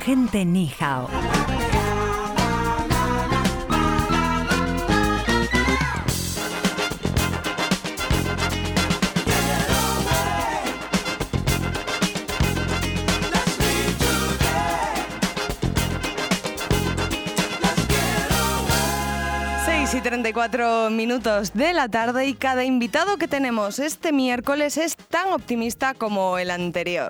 gente ni hao. Y 34 minutos de la tarde y cada invitado que tenemos este miércoles es tan optimista como el anterior.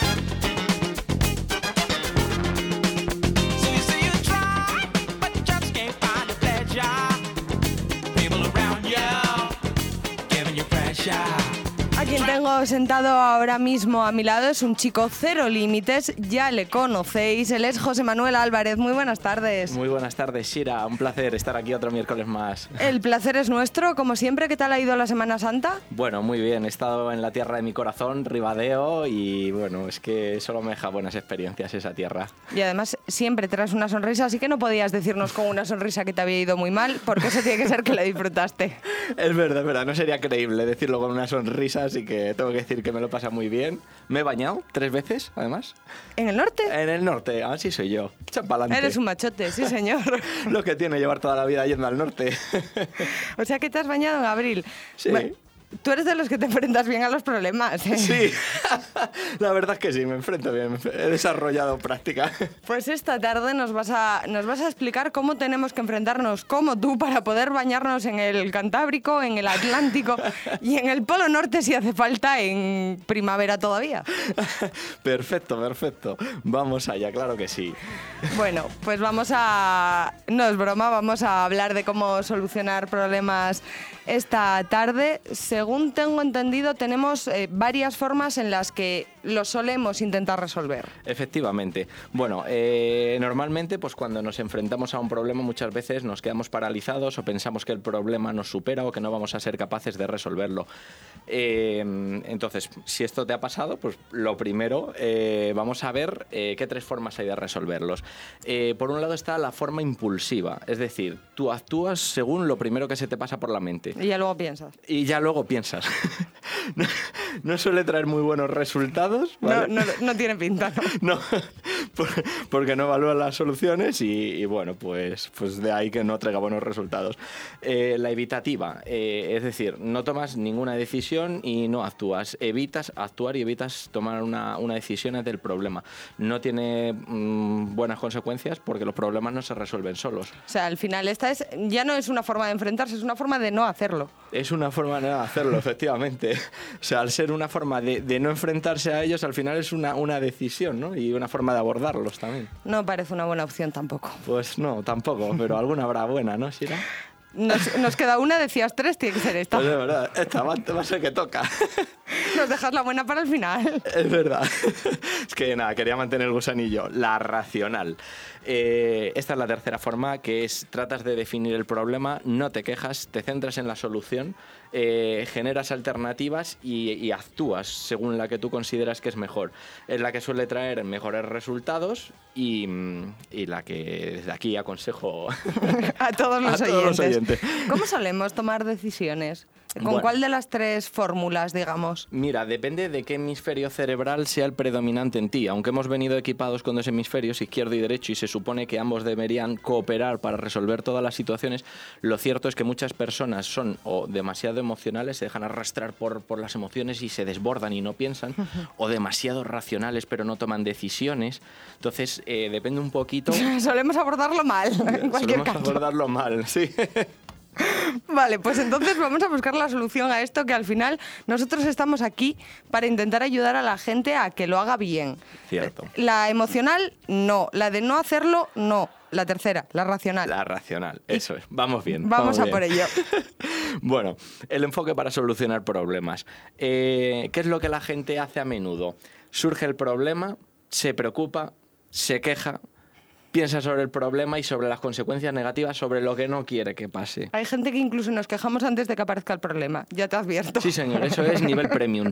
A quien tengo sentado ahora mismo a mi lado es un chico cero límites, ya le conocéis, él es José Manuel Álvarez. Muy buenas tardes. Muy buenas tardes, Shira, un placer estar aquí otro miércoles más. El placer es nuestro, como siempre. ¿Qué tal ha ido la Semana Santa? Bueno, muy bien, he estado en la tierra de mi corazón, Ribadeo, y bueno, es que solo me deja buenas experiencias esa tierra. Y además siempre traes una sonrisa, así que no podías decirnos con una sonrisa que te había ido muy mal, porque eso tiene que ser que la disfrutaste. Es verdad, no sería creíble decirlo con una sonrisa, así que tengo que decir que me lo pasa muy bien. Me he bañado 3 veces, además. ¿En el norte? En el norte, así soy yo. Echa pa'lante. Eres un machote, sí señor. Lo que tiene llevar toda la vida yendo al norte. O sea que te has bañado en abril. Sí. Bueno, tú eres de los que te enfrentas bien a los problemas, ¿eh? Sí, la verdad es que sí, me enfrento bien, he desarrollado práctica. Pues esta tarde nos vas a explicar cómo tenemos que enfrentarnos, como tú, para poder bañarnos en el Cantábrico, en el Atlántico y en el Polo Norte si hace falta en primavera todavía. Perfecto. Vamos allá, claro que sí. Bueno, pues no es broma, vamos a hablar de cómo solucionar problemas esta tarde. Según tengo entendido, tenemos varias formas en las que lo solemos intentar resolver. Efectivamente. Bueno, normalmente pues cuando nos enfrentamos a un problema muchas veces nos quedamos paralizados o pensamos que el problema nos supera o que no vamos a ser capaces de resolverlo. Entonces, si esto te ha pasado, pues lo primero, vamos a ver qué 3 formas hay de resolverlos. Por un lado está la forma impulsiva, es decir, tú actúas según lo primero que se te pasa por la mente. Y ya luego piensas. No suele traer muy buenos resultados, ¿vale? No tiene pinta, ¿no? No, porque no evalúa las soluciones y bueno, pues de ahí que no traiga buenos resultados. La evitativa, es decir, no tomas ninguna decisión y no actúas. Evitas actuar y evitas tomar una decisión ante el problema. No tiene buenas consecuencias porque los problemas no se resuelven solos. O sea, al final ya no es una forma de enfrentarse, es una forma de no hacerlo. Es una forma de no hacerlo, efectivamente. O sea, al ser una forma de no enfrentarse a ellos, al final es una decisión, ¿no? Y una forma de abordarlos también. No parece una buena opción tampoco. Pues no, tampoco, pero alguna habrá buena, ¿no, Shira? Nos queda una, decías 3, tiene que ser esta. Pues es verdad, esta va a ser que toca. Nos dejas la buena para el final. Es verdad. Es que nada, quería mantener el gusanillo. La racional. Esta es la tercera forma, que es tratas de definir el problema, no te quejas, te centras en la solución, generas alternativas y actúas según la que tú consideras que es mejor. Es la que suele traer mejores resultados y la que desde aquí aconsejo a todos los oyentes. oyentes. ¿Cómo solemos tomar decisiones? ¿Con cuál de las 3 fórmulas, digamos? Mira, depende de qué hemisferio cerebral sea el predominante en ti. Aunque hemos venido equipados con 2 hemisferios, izquierdo y derecho, y se supone que ambos deberían cooperar para resolver todas las situaciones, lo cierto es que muchas personas son o demasiado emocionales, se dejan arrastrar por las emociones y se desbordan y no piensan, o demasiado racionales pero no toman decisiones. Entonces, depende un poquito... Solemos abordarlo mal, en cualquier caso. Solemos abordarlo mal, sí. Vale, pues entonces vamos a buscar la solución a esto, que al final nosotros estamos aquí para intentar ayudar a la gente a que lo haga bien. Cierto. La emocional, no. La de no hacerlo, no. La tercera, la racional. La racional, eso es. Vamos bien. Vamos a por ello. Bueno, el enfoque para solucionar problemas. ¿Qué es lo que la gente hace a menudo? Surge el problema, se preocupa, se queja, piensa sobre el problema y sobre las consecuencias negativas, sobre lo que no quiere que pase. Hay gente que incluso nos quejamos antes de que aparezca el problema, ya te advierto. Sí, señor, eso es nivel premium.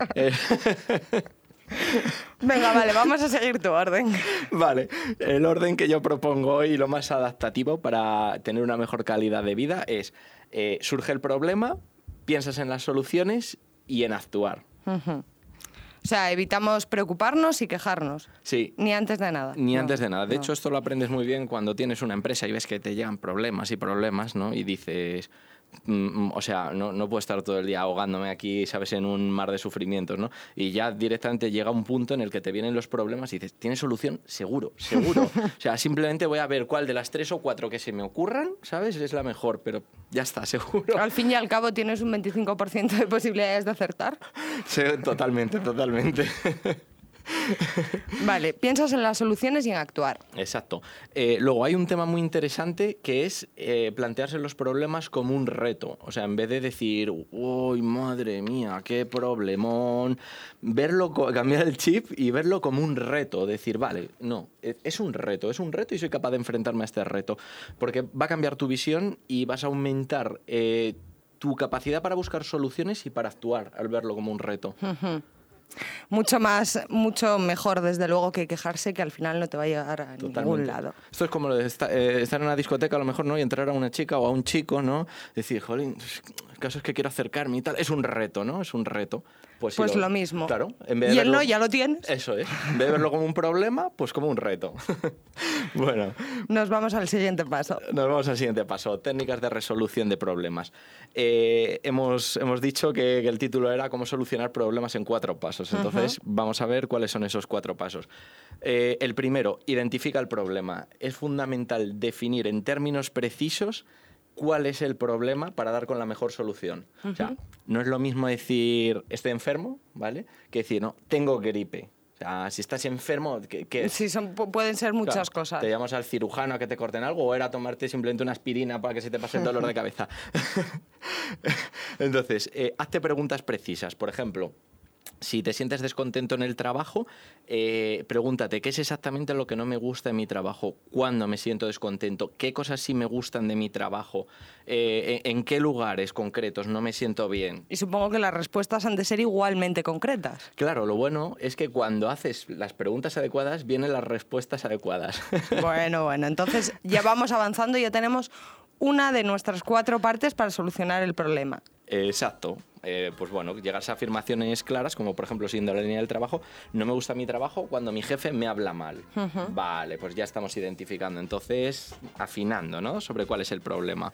Venga, vale, vamos a seguir tu orden. Vale, el orden que yo propongo hoy, lo más adaptativo para tener una mejor calidad de vida, es surge el problema, piensas en las soluciones y en actuar. Uh-huh. O sea, evitamos preocuparnos y quejarnos. Sí. Ni antes de nada. Ni No, antes de nada. De no. hecho, esto lo aprendes muy bien cuando tienes una empresa y ves que te llegan problemas y problemas, ¿no? Y dices... o sea, no puedo estar todo el día ahogándome aquí, ¿sabes?, en un mar de sufrimientos, ¿no? Y ya directamente llega un punto en el que te vienen los problemas y dices, ¿tienes solución? Seguro, seguro. O sea, simplemente voy a ver cuál de las 3 o 4 que se me ocurran, ¿sabes?, es la mejor, pero ya está, seguro. Al fin y al cabo tienes un 25% de posibilidades de acertar. Sí, totalmente, totalmente. Vale, piensas en las soluciones y en actuar. Exacto. Luego hay un tema muy interesante que es plantearse los problemas como un reto. O sea, en vez de decir, uy, madre mía, qué problemón, cambiar el chip y verlo como un reto. Decir, vale, no, es un reto y soy capaz de enfrentarme a este reto. Porque va a cambiar tu visión y vas a aumentar tu capacidad para buscar soluciones y para actuar al verlo como un reto. Mucho mejor, desde luego, que quejarse, que al final no te va a llegar a ningún lado. Esto es como lo de estar en una discoteca, a lo mejor, ¿no? Y entrar a una chica o a un chico, ¿no? Decir, jolín, el caso es que quiero acercarme y tal. Es un reto, ¿no? Es un reto. Pues lo mismo. Claro. Y él no, ya lo tienes. Eso es. En vez de verlo como un problema, pues como un reto. Bueno. Nos vamos al siguiente paso. Técnicas de resolución de problemas. Hemos dicho que el título era cómo solucionar problemas en 4 pasos. Entonces, vamos a ver cuáles son esos 4 pasos. El primero, identifica el problema. Es fundamental definir en términos precisos cuál es el problema para dar con la mejor solución. O sea, no es lo mismo decir estoy enfermo, ¿vale?, que decir, no, tengo gripe. O sea, si estás enfermo... Sí, pueden ser muchas cosas. Te llamas al cirujano a que te corten algo o era tomarte simplemente una aspirina para que se te pase el dolor de cabeza. Entonces, hazte preguntas precisas. Por ejemplo, si te sientes descontento en el trabajo, pregúntate qué es exactamente lo que no me gusta en mi trabajo, cuándo me siento descontento, qué cosas sí me gustan de mi trabajo, en qué lugares concretos no me siento bien. Y supongo que las respuestas han de ser igualmente concretas. Claro, lo bueno es que cuando haces las preguntas adecuadas, vienen las respuestas adecuadas. Bueno, entonces ya vamos avanzando y ya tenemos una de nuestras 4 partes para solucionar el problema. Exacto. Pues bueno, llegarse a afirmaciones claras, como por ejemplo, siguiendo la línea del trabajo, no me gusta mi trabajo cuando mi jefe me habla mal. Vale, pues ya estamos identificando, entonces afinando, ¿no?, sobre cuál es el problema.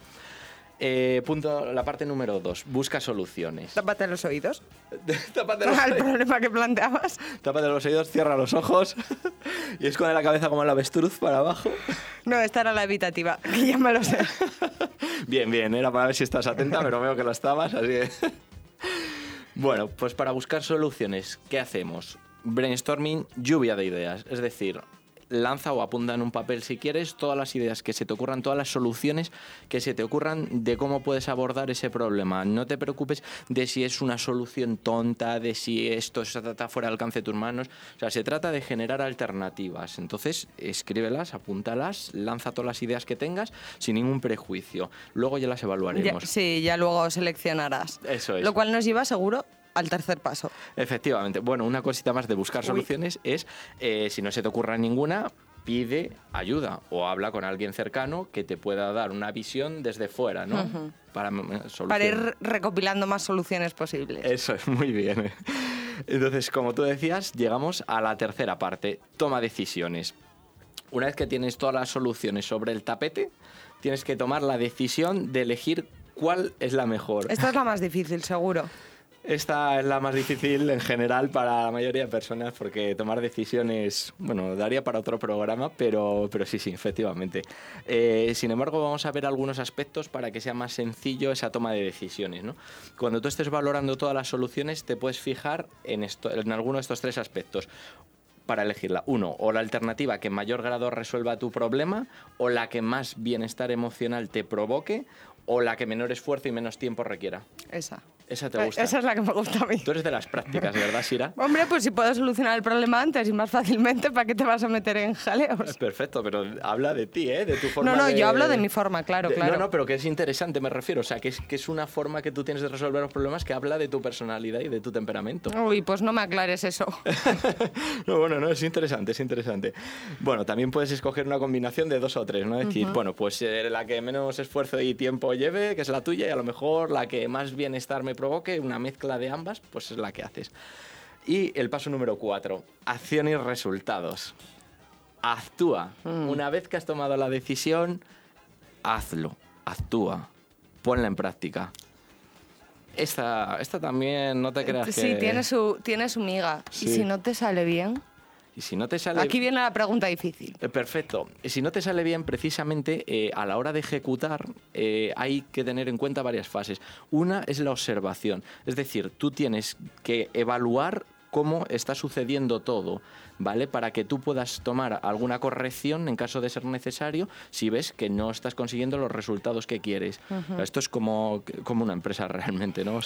La parte número 2, busca soluciones. Tápate los oídos. Tápate los Al oídos. problema que planteabas. Tápate los oídos, cierra los ojos y esconde la cabeza como el avestruz para abajo. No, esta era la evitativa, que ya me lo sé. Bien, era para ver si estás atenta, pero veo que lo estabas, así que... Bueno, pues para buscar soluciones, ¿qué hacemos? Brainstorming, lluvia de ideas. Es decir, lanza o apunta en un papel, si quieres, todas las ideas que se te ocurran, todas las soluciones que se te ocurran de cómo puedes abordar ese problema. No te preocupes de si es una solución tonta, de si esto está fuera de alcance de tus manos. O sea, se trata de generar alternativas. Entonces, escríbelas, apúntalas, lanza todas las ideas que tengas sin ningún prejuicio. Luego ya las evaluaremos. Ya luego seleccionarás. Eso es. Lo cual nos lleva seguro al tercer paso. Efectivamente. Bueno, una cosita más de buscar soluciones es, si no se te ocurra ninguna, pide ayuda o habla con alguien cercano que te pueda dar una visión desde fuera, ¿no? Para ir recopilando más soluciones posibles. Eso es, muy bien. Entonces, como tú decías, llegamos a la tercera parte, toma decisiones. Una vez que tienes todas las soluciones sobre el tapete, tienes que tomar la decisión de elegir cuál es la mejor. Esta es la más difícil, seguro. Esta es la más difícil en general para la mayoría de personas porque tomar decisiones, bueno, daría para otro programa, pero sí, efectivamente. Sin embargo, vamos a ver algunos aspectos para que sea más sencillo esa toma de decisiones, ¿no? Cuando tú estés valorando todas las soluciones, te puedes fijar en alguno de estos 3 aspectos para elegirla. 1, o la alternativa que en mayor grado resuelva tu problema, o la que más bienestar emocional te provoque, o la que menor esfuerzo y menos tiempo requiera. Esa te gusta. Esa es la que me gusta a mí. Tú eres de las prácticas, ¿verdad, Sira? Hombre, pues si puedo solucionar el problema antes y más fácilmente, ¿para qué te vas a meter en jaleos? Perfecto, pero habla de ti, ¿eh? De tu forma No, yo hablo de mi forma, claro. No, pero que es interesante, me refiero. O sea, que es una forma que tú tienes de resolver los problemas que habla de tu personalidad y de tu temperamento. Uy, pues no me aclares eso. No, es interesante, es interesante. Bueno, también puedes escoger una combinación de 2 o 3, ¿no? Es decir, bueno, pues la que menos esfuerzo y tiempo lleve, que es la tuya, y a lo mejor la que más bienestar me provoque, una mezcla de ambas, pues es la que haces. Y el paso número 4, acción y resultados. Actúa. Una vez que has tomado la decisión, hazlo, actúa, ponla en práctica. Esta también, no te creas que... Sí, tiene su miga. Sí. ¿Y si no te sale bien? Y si no te sale... Aquí viene la pregunta difícil. Perfecto. Si no te sale bien, precisamente a la hora de ejecutar hay que tener en cuenta varias fases. Una es la observación. Es decir, tú tienes que evaluar cómo está sucediendo todo, ¿vale? Para que tú puedas tomar alguna corrección en caso de ser necesario si ves que no estás consiguiendo los resultados que quieres. Esto es como una empresa realmente, ¿no?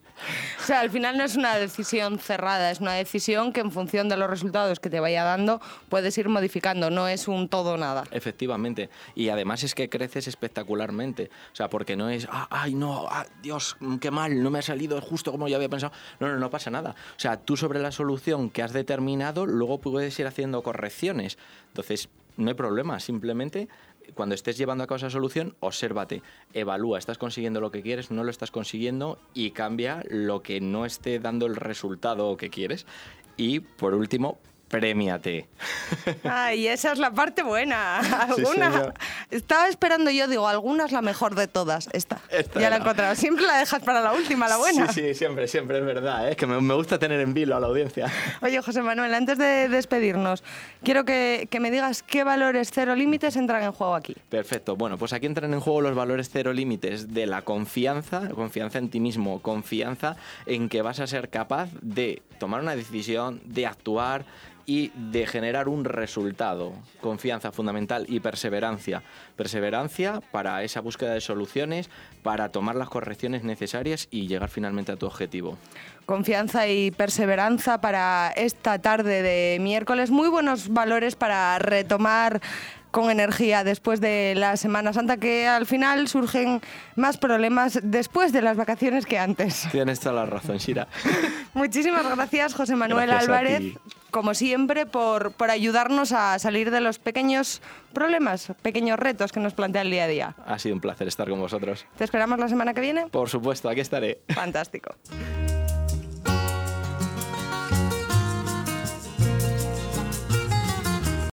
O sea, al final no es una decisión cerrada, es una decisión que en función de los resultados que te vaya dando puedes ir modificando, no es un todo o nada. Efectivamente. Y además es que creces espectacularmente. O sea, porque no es, ay, no, Dios, qué mal, no me ha salido justo como yo había pensado. No pasa nada. O sea, tú sobre la solución que has determinado, luego puedes ir haciendo correcciones. Entonces, no hay problema, simplemente... Cuando estés llevando a cabo esa solución, obsérvate, evalúa, ¿estás consiguiendo lo que quieres? ¿No lo estás consiguiendo? Y cambia lo que no esté dando el resultado que quieres. Y, por último, premiate. Ay, esa es la parte buena. Sí, estaba esperando yo, digo, alguna es la mejor de todas. Esta ya la he encontrado. Siempre la dejas para la última, la buena. Sí, siempre, es verdad. Es que me gusta tener en vilo a la audiencia. Oye, José Manuel, antes de despedirnos, quiero que me digas qué valores cero límites entran en juego aquí. Perfecto. Bueno, pues aquí entran en juego los valores cero límites de la confianza en ti mismo, confianza en que vas a ser capaz de tomar una decisión, de actuar y de generar un resultado. Confianza fundamental y perseverancia. Perseverancia para esa búsqueda de soluciones, para tomar las correcciones necesarias y llegar finalmente a tu objetivo. Confianza y perseveranza para esta tarde de miércoles. Muy buenos valores para retomar con energía después de la Semana Santa, que al final surgen más problemas después de las vacaciones que antes. Tienes toda la razón, Shira. Muchísimas gracias, José Manuel Gracias Álvarez, como siempre, por ayudarnos a salir de los pequeños problemas, pequeños retos que nos plantea el día a día. Ha sido un placer estar con vosotros. ¿Te esperamos la semana que viene? Por supuesto, aquí estaré. Fantástico.